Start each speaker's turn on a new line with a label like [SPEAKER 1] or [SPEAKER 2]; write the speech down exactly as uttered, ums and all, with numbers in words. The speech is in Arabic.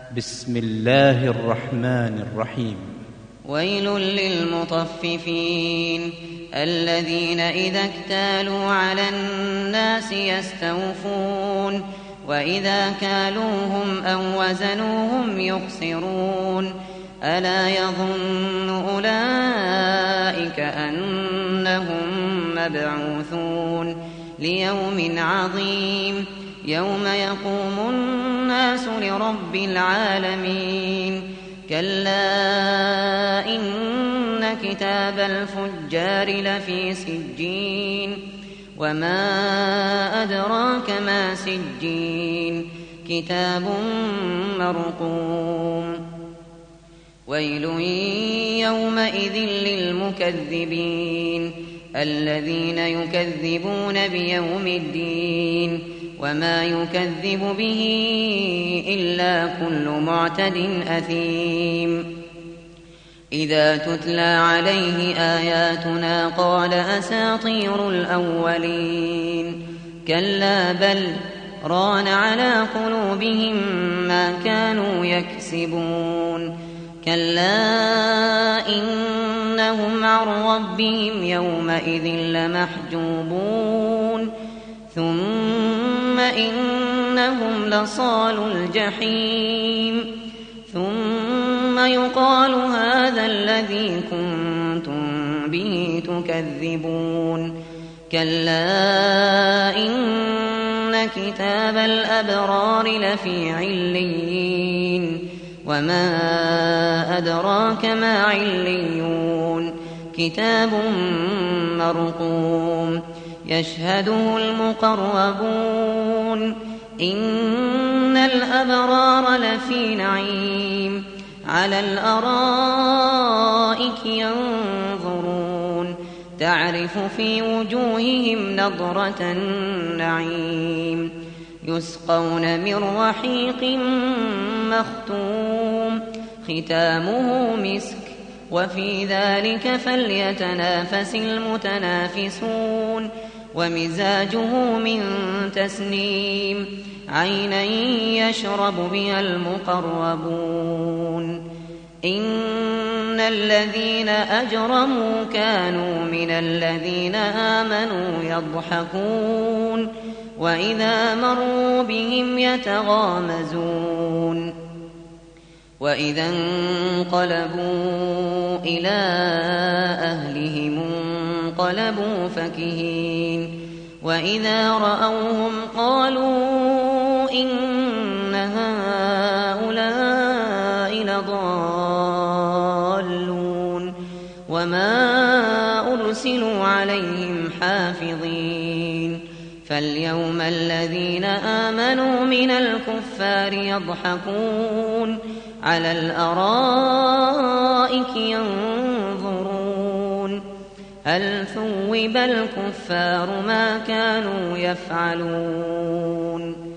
[SPEAKER 1] بسم الله الرحمن الرحيم.
[SPEAKER 2] ويل للمطففين الذين إذا اكتالوا على الناس يستوفون وإذا كالوهم أو وزنوهم يخسرون ألا يظن أولئك أنهم مبعوثون ليوم عظيم يوم يقوم الناس لرب العالمين كلا إن كتاب الفجار لفي سجين وما أدراك ما سجين كتاب مرقوم ويل يومئذ للمكذبين الذين يكذبون بيوم الدين وما يكذب به إلا كل معتد أثيم إذا تتلى عليه آياتنا قال أساطير الأولين كلا بل ران على قلوبهم ما كانوا يكسبون كلا إنهم عن ربهم يومئذ لمحجوبون ثم إنهم لصالو الجحيم ثم يقال هذا الذي كنتم به تكذبون كلا إن كتاب الأبرار لفي عليين وما أدراك ما عليون كتاب مرقوم يشهده المقربون إن الأبرار لفي نعيم على الأرائك ينظرون تعرف في وجوههم نضرة النعيم يسقون من رحيق مختوم ختامه مسك وفي ذلك فليتنافس المتنافسون ومزاجه من تسنيم عينا يشرب بها المقربون إن الذين أجرموا كانوا من الذين آمنوا يضحكون وإذا مروا بهم يتغامزون وإذا انقلبوا إلى أهلهم انقلبوا فكهين وإذا رأوهم قالوا إن هؤلاء لضالون وما أرسلوا عليهم حافظين فاليوم الذين آمنوا من الكفار يضحكون على الأرائك ينظرون هل ثوب الكفار ما كانوا يفعلون